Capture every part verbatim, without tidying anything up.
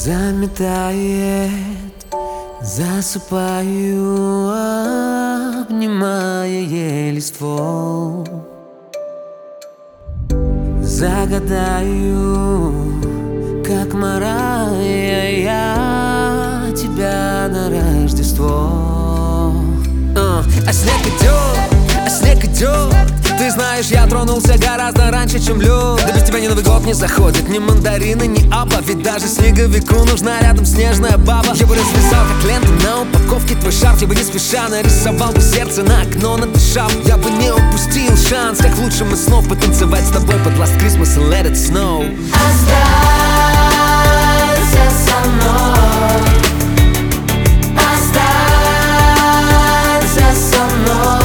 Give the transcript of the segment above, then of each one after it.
заметает, засыпаю, обнимая еле ствол. Загадаю, как Марайя, я тебя на Рождество. uh, А снег идет, а снег идет. Ты знаешь, я тронулся гораздо раньше, чем лед. Да без тебя ни Новый год не заходит, ни мандарины, ни апа. Ведь даже снеговику нужна рядом снежная баба. Я бы развязал, как ленту на упаковке твой шарф. Я бы не спеша нарисовал бы сердце на окно, надышав. Я бы не упустил шанс, как в лучшем из снов, потанцевать с тобой под Last Christmas and Let It Snow. Останься со мной, останься со мной.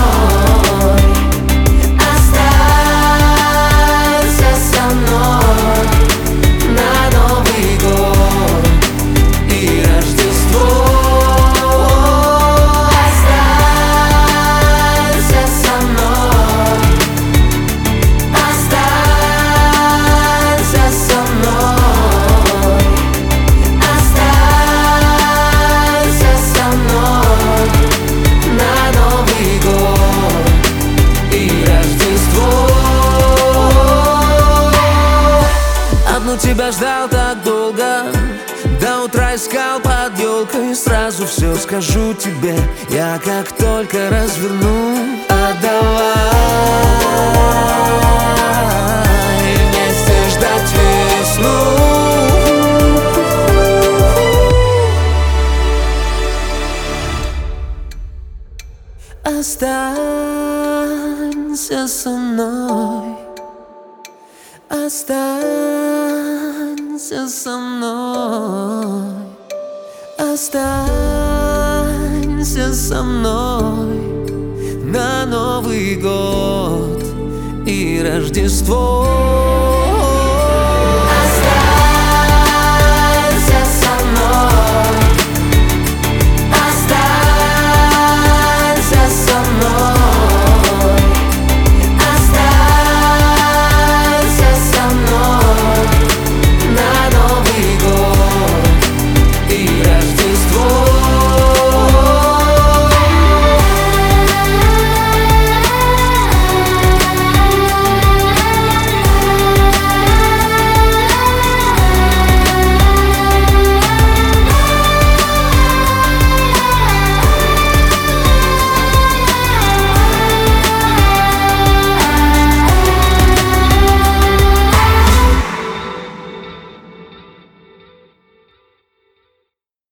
Тебя ждал так долго, до утра искал под елкой. Сразу все скажу тебе, я как только разверну. Отдавай, вместе ждать весну. Останься со мной, останься со мной, останься со мной на Новый год и Рождество.